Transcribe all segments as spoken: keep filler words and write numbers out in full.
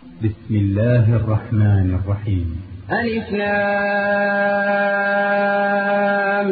بسم الله الرحمن الرحيم. ألف لام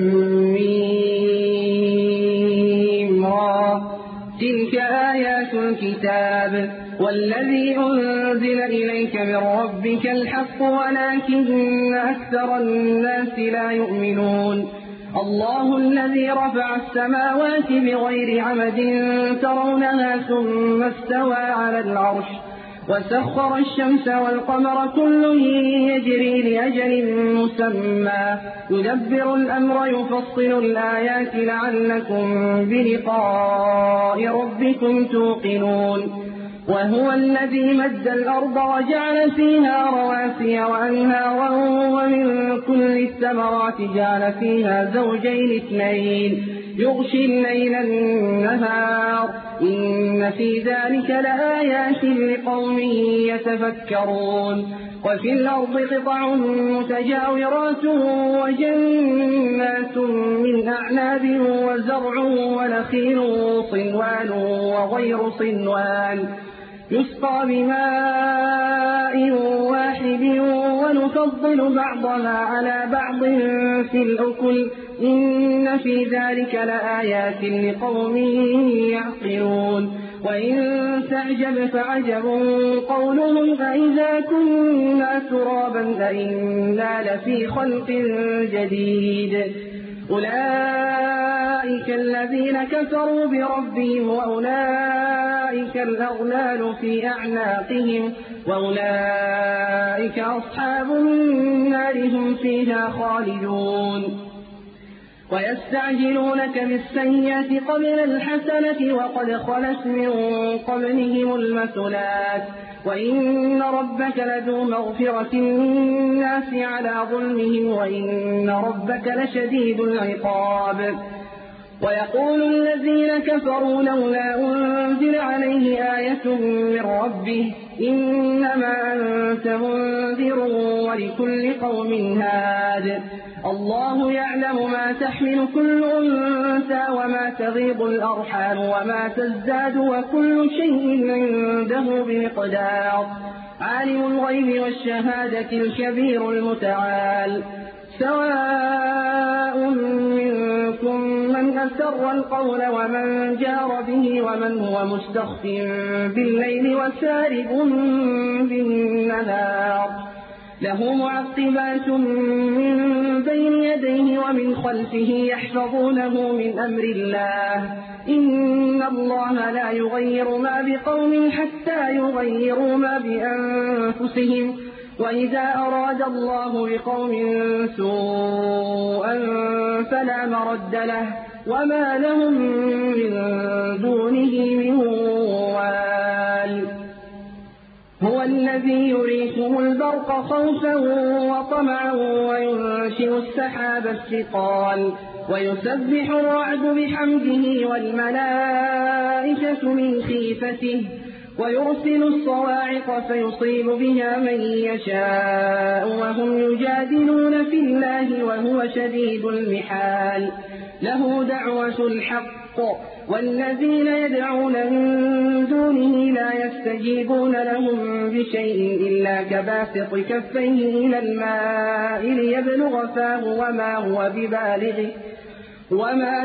ميم را. تلك آيات الكتاب والذي أنزل إليك من ربك الحق ولكن أكثر الناس لا يؤمنون. الله الذي رفع السماوات بغير عمد ترونها ثم استوى على العرش وسخر الشمس والقمر كل يجري لأجل مسمى يدبر الأمر يفصل الآيات لعلكم بلقاء ربكم توقنون. وهو الذي مد الأرض وجعل فيها رواسي وأنهارا ومن كل الثمرات جعل فيها زوجين اثنين يغشي الليل النهار إن في ذلك لآيات لقوم يتفكرون. وفي الأرض قطع متجاورات وجنات من أعناب وزرع ونخيل صنوان وغير صنوان يسقى بماء واحد ونفضل بعضها على بعض في الأكل إن في ذلك لآيات لقوم يعقلون. وإن تعجب فعجب قولهم أإذا كنا ترابا أإنا لفي خلق جديد أولئك الذين كفروا بربهم وأولئك الأغلال في أعناقهم وأولئك أصحاب النار هم فيها خالدون. ويستعجلونك بالسيئة قبل الحسنة وقد خلت من قبلهم المثلات وإن ربك لذو مغفرة للناس على ظلمهم وإن ربك لشديد العقاب. ويقول الذين كفروا لولا أنزل عليه آية من ربه إنما أنت منذر ولكل قوم هاد الله يعلم ما تحمل كل أنثى وما تغيض الأرحام وما تزداد وكل شيء عنده بمقدار. عالم الغيب والشهادة الكبير المتعال. سواء منكم من أسر القول ومن جار به ومن هو مستخف بالليل وسارب بالنهار له معقبات من بين يديه ومن خلفه يحفظونه من أمر الله إن الله لا يغير ما بقوم حتى يغيروا ما بأنفسهم وإذا أراد الله بقوم سوءا فلا مرد له وما لهم من دونه من وال. هو الذي يريكم البرق خوفا وطمعا وينشئ السحاب الثقال ويسبح الرعد بحمده والملائكة من خيفته ويرسل الصواعق فيصيب بها من يشاء وهم يجادلون في الله وهو شديد المحال. له دعوة الحق والذين يدعون من دونه لا يستجيبون لهم بشيء إلا كباسط كفيه إلى الماء ليبلغ فاه وما هو ببالغه وما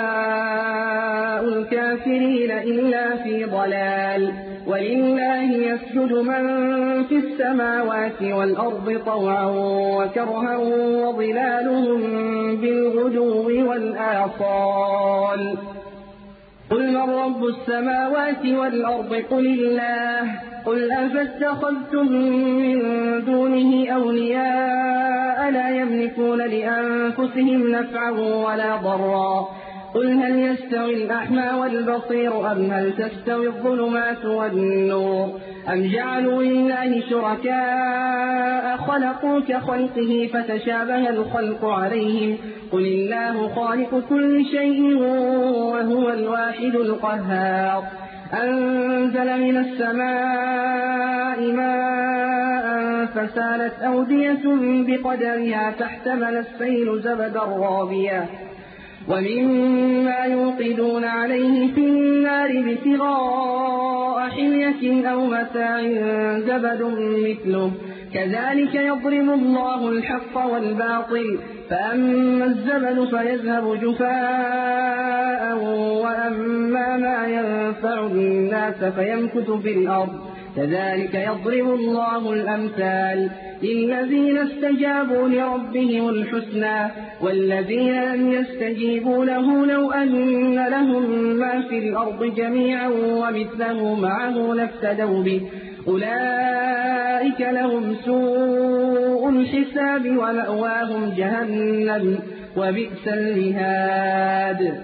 دعاء الكافرين إلا في ضلال. ولله يسجد من في السماوات والأرض طوعا وكرها وظلالهم بالغدو والآصال. قل من رب السماوات والأرض قل الله قل أفاتخذتم من دونه أولياء لا يملكون لأنفسهم نفعا ولا ضرا قل هل يستوي الأعمى والبصير أم هل تستوي الظلمات والنور أم جعلوا لله شركاء خلقوا كخلقه فتشابه الخلق عليهم قل الله خالق كل شيء وهو الواحد القهار. أنزل من السماء ماء فسالت أودية بقدرها فاحتمل السيل زبدا رابيا ومما يوقدون عليه في النار ابتغاء حلية أو متاع زبد مثله كذلك يضرب الله الحق والباطل فأما الزبد فيذهب جفاء وأما ما ينفع الناس فيمكث في الأرض كذلك يضرب الله الأمثال للذين استجابوا لربهم الحسنى والذين لم يستجيبوا له لو أن لهم ما في الأرض جميعا ومثله معه لافتدوا به أولئك لهم سوء الحساب ومأواهم جهنم وبئس المهاد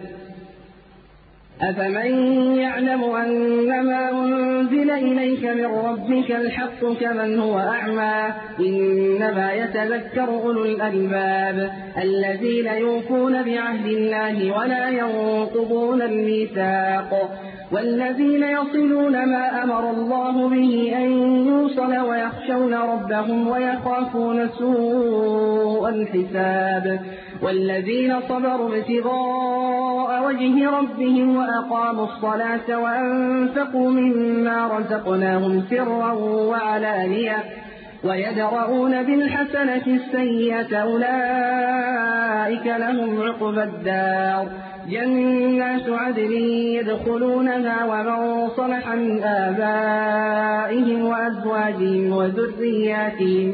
أفمن يعلم أنما أنزل إليك من ربك الحق كمن هو أعمى إنما يتذكر أولو الألباب الذين يوفون بعهد الله ولا ينقضون الميثاق والذين يصلون ما أمر الله به أن يوصل ويخشون ربهم ويخافون سوء الحساب والذين صبروا ابتغاء وجه ربهم وأقاموا الصلاة وأنفقوا مما رزقناهم سرا وعلانية ويدرؤون بالحسنة السيئة أولئك لهم عقبى الدار جنات عدن يدخلونها ومن صلح من آبائهم وأزواجهم وذرياتهم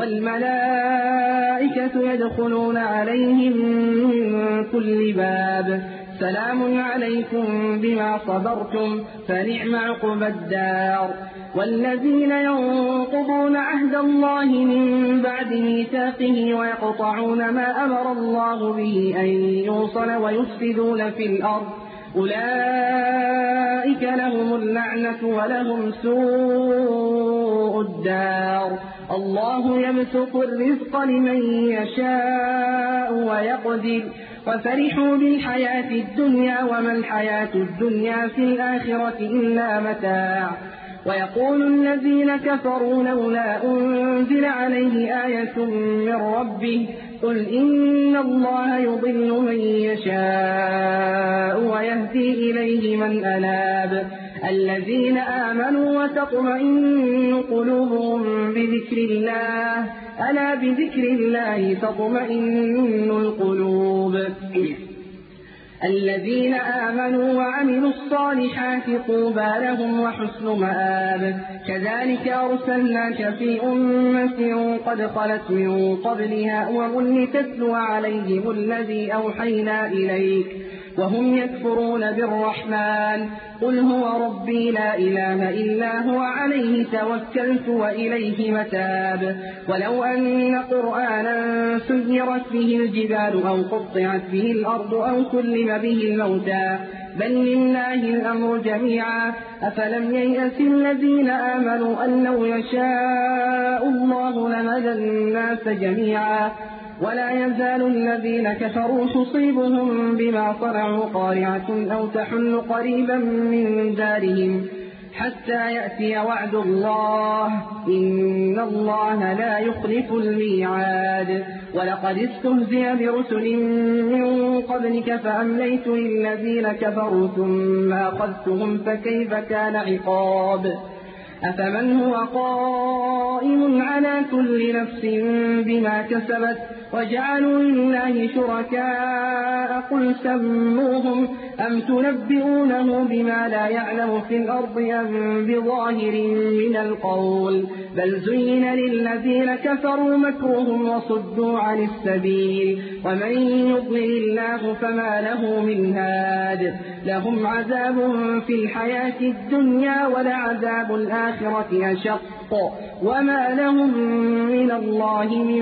والملائكة يدخلون عليهم من كل باب سلام عليكم بما صبرتم فنعم عقبى الدار والذين ينقضون عهد الله من بعد ميثاقه ويقطعون ما أمر الله به أن يوصل ويفسدون في الأرض أولئك لهم اللعنة ولهم سوء الدار الله يبسط الرزق لمن يشاء ويقدر وفرحوا بالحياة الدنيا وما الحياة الدنيا في الآخرة إلا متاع ويقول الذين كفروا لولا أنزل عليه آية من ربه قل إن الله يضل من يشاء ويهدي إليه من أناب الذين آمنوا وتطمئن قلوبهم بذكر الله ألا بذكر الله تطمئن القلوب الذين آمنوا وعملوا الصالحات طوبى لهم وحسن مآب كذلك أرسلناك في أمة قد خلت من قبلها أمم لتتلو عليهم الذي أوحينا إليك وهم يكفرون بالرحمن قل هو ربي لا إله إلا هو عليه توكلت وإليه متاب ولو أن قرآنا سيرت به الجبال أو قطعت به الأرض أو كلم به الموتى بل لله الأمر جميعا أفلم ييأس الذين آمنوا أن لو يشاء الله لهدى الناس جميعا ولا يزال الذين كفروا تصيبهم بما صنعوا قارعة أو تحل قريبا من دارهم حتى يأتي وعد الله إن الله لا يخلف الميعاد ولقد استهزئ برسل من قبلك فأمليت للذين كفروا ثم أخذتهم فكيف كان عقاب أفمن هو قائم على كل نفس بما كسبت وجعلوا لله شركاء قل سموهم أم تنبئونه بما لا يعلم في الأرض أم بظاهر من القول بل زين للذين كفروا مكرهم وصدوا عن السبيل ومن يضلل الله فما له من هاد لهم عذاب في الحياة الدنيا ولعذاب الآخرة أشق وما لهم من الله من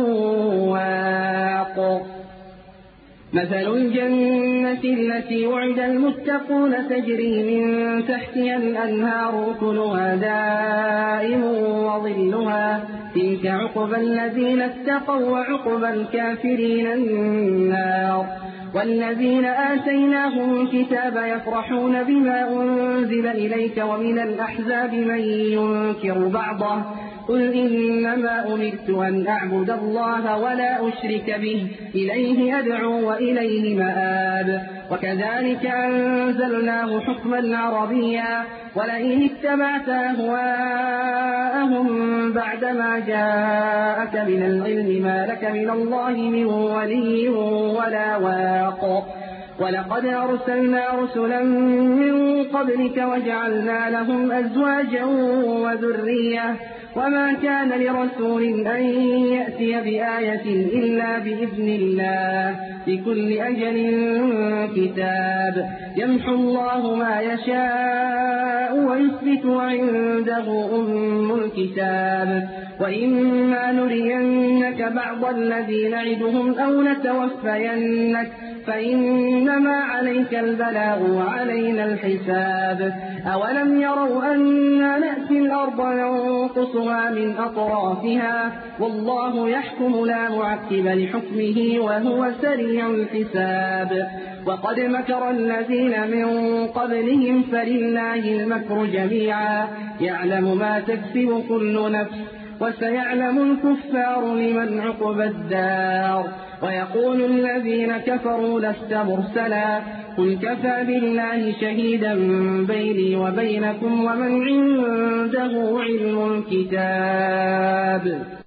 واق مثل الجنة التي وعد المتقون تجري من تحتها الأنهار أكلها دائم وظلها تلك عقبى الذين اتقوا وعقبى الكافرين النار والذين آتيناهم الكتاب يفرحون بما أنزل إليك ومن الأحزاب من ينكر بعضه قل إنما أمرت أن أعبد الله ولا أشرك به إليه أدعو وإليه مآب وكذلك أنزلناه حكما عربيا ولئن اتبعت أهواءهم بعدما جاءك من العلم ما لك من الله من ولي ولا واق ولقد أرسلنا رسلا من قبلك وجعلنا لهم أزواجا وذرية وما كان لرسول أن يأتي بآية إلا بإذن الله لكل أجل كتاب يمحو الله ما يشاء ويثبت عنده أم الكتاب وإما نرينك بعض الذي نعدهم أو نتوفينك فإنما عليك البلاغ وعلينا الحساب أولم يروا أنا نأتي الأرض ننقصها من أطرافها والله يحكم لا معقب لحكمه وهو سريع الحساب وقد مكر الذين من قبلهم فلله المكر جميعا يعلم ما تكسب كل نفس وسيعلم الكفار لمن عقبى الدار ويقول الذين كفروا لست مرسلا قل كفى بالله شهيدا بيني وبينكم ومن عنده علم الكتاب